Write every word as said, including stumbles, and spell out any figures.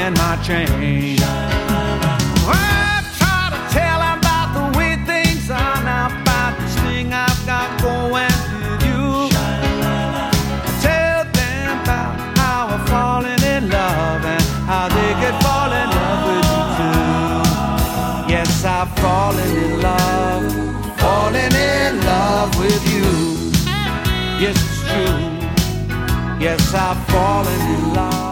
and my chain. I try to tell them about the way things are now, about this thing I've got going with you. Tell them about how we're falling in love and how they could fall in love with you too. Yes, I've fallen in love, falling in love with you. Yes, it's true. Yes, I've fallen in love.